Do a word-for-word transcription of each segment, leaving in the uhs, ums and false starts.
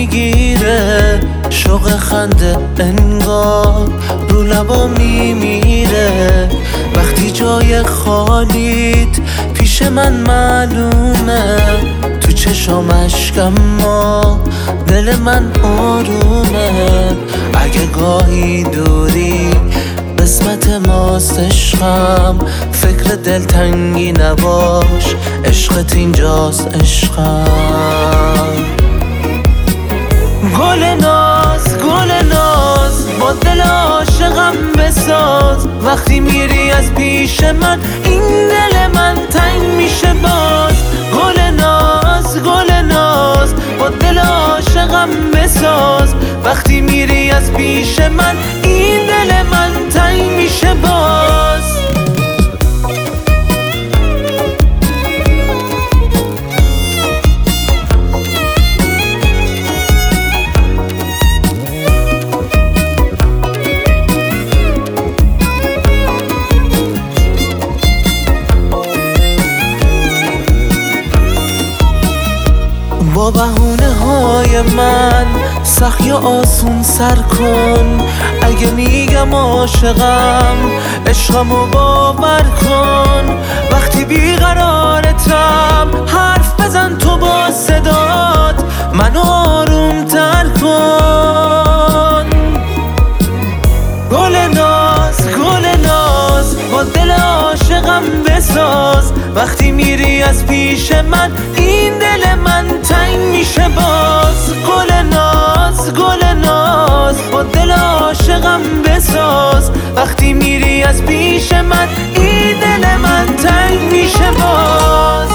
میگیره، شوق خنده انگار رو لبا میمیره. وقتی جای خالیت پیش من معلومه، تو چشام اشکم ما دل من آرومه. اگه گاهی دوری قسمت ماست عشقم، فکر دلتنگی نباش، عشقت اینجاست عشقم. گل ناز گل ناز با دل عاشقم بساز، وقتی میری از پیش من این دل من تنگ میشه باز. گل ناز گل ناز با دل عاشقم بساز، وقتی میری از پیش من این دل من تنگ میشه باز. با بهونه های من سخت یا آسون سر کن، اگه میگم عاشقم عشقمو باور کن. وقتی بیقرارتم حرف بزن تو با صدات، منو آروم تر کن. گل ناز گل ناز با دل عاشقم بساز، وقتی میری از پیش من این دل من تنگ میشه باز. گل ناز گل ناز با دل عاشقم بساز، وقتی میری از پیش من این دل من تنگ میشه باز.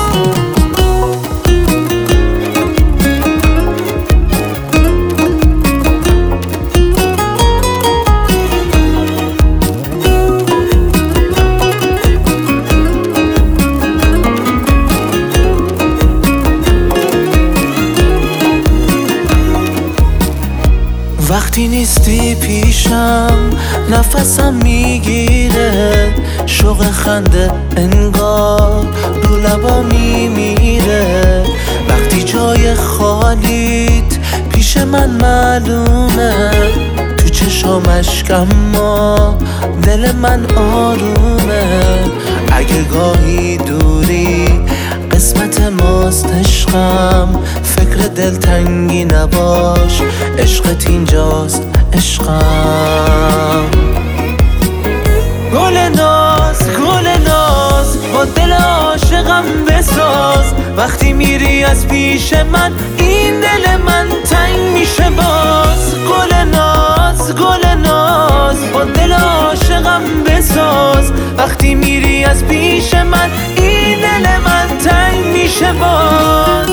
وقتی نیستی پیشم نفسم میگیره، شوق خنده انگار رو لبا میمیره. وقتی جای خالیت پیش من معلومه، تو چشام اشکم ما دل من آرومه. اگه گاهی دوری قسمت ماست عشقم، فکر دلتنگی نباش، عشقت اینجاست عشقم. گل ناز گل ناز با دل عاشقم بساز، وقتی میری از پیش من این دل من تنگ میشه باز. گل ناز گل ناز با دل عاشقم بساز، وقتی میری از پیش من این دل من تنگ میشه باز.